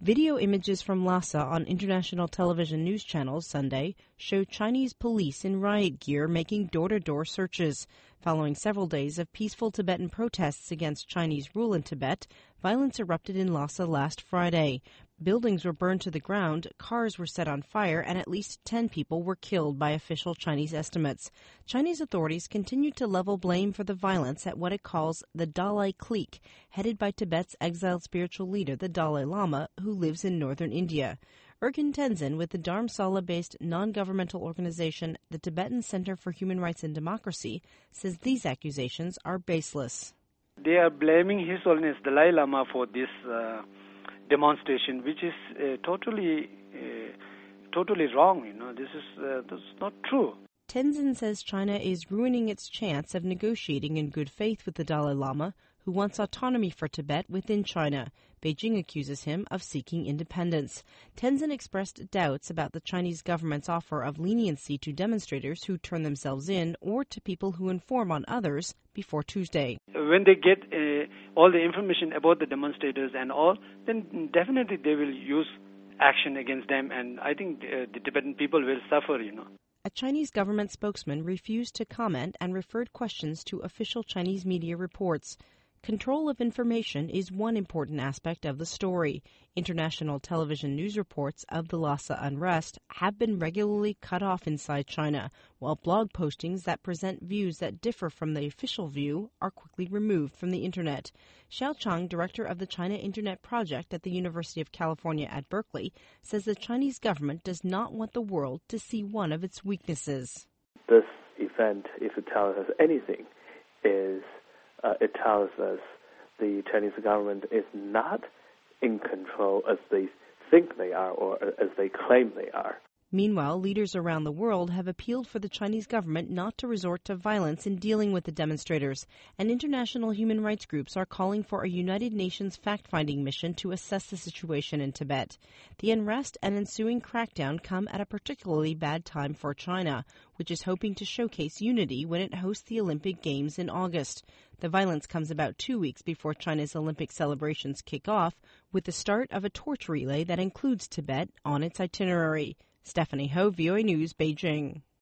Video images from Lhasa on international television news channels Sunday showed Chinese police in riot gear making door-to-door searches. Following several days of peaceful Tibetan protests against Chinese rule in Tibet, violence erupted in Lhasa last Friday. Buildings were burned to the ground, cars were set on fire, and at least 10 people were killed by official Chinese estimates. Chinese authorities continue to level blame for the violence at what it calls the Dalai clique, headed by Tibet's exiled spiritual leader, the Dalai Lama, who lives in northern India. Erkin Tenzin with the Dharamsala-based non-governmental organization, the Tibetan Center for Human Rights and Democracy, says these accusations are baseless. They are blaming His Holiness Dalai Lama for this demonstration, which is totally wrong. This is not true. Tenzin says China is ruining its chance of negotiating in good faith with the Dalai Lama, who wants autonomy for Tibet within China. Beijing accuses him of seeking independence. Tenzin expressed doubts about the Chinese government's offer of leniency to demonstrators who turn themselves in or to people who inform on others before Tuesday. When they get all the information about the demonstrators and all, then definitely they will use action against them, and I think the Tibetan people will suffer. A Chinese government spokesman refused to comment and referred questions to official Chinese media reports. Control of information is one important aspect of the story. International television news reports of the Lhasa unrest have been regularly cut off inside China, while blog postings that present views that differ from the official view are quickly removed from the Internet. Xiao Chang, director of the China Internet Project at the University of California at Berkeley, says the Chinese government does not want the world to see one of its weaknesses. This event, if it tells us anything, is it tells us the Chinese government is not in control as they think they are or as they claim they are. Meanwhile, leaders around the world have appealed for the Chinese government not to resort to violence in dealing with the demonstrators, and international human rights groups are calling for a United Nations fact-finding mission to assess the situation in Tibet. The unrest and ensuing crackdown come at a particularly bad time for China, which is hoping to showcase unity when it hosts the Olympic Games in August. The violence comes about 2 weeks before China's Olympic celebrations kick off, with the start of a torch relay that includes Tibet on its itinerary. Stephanie Ho, VOA News, Beijing.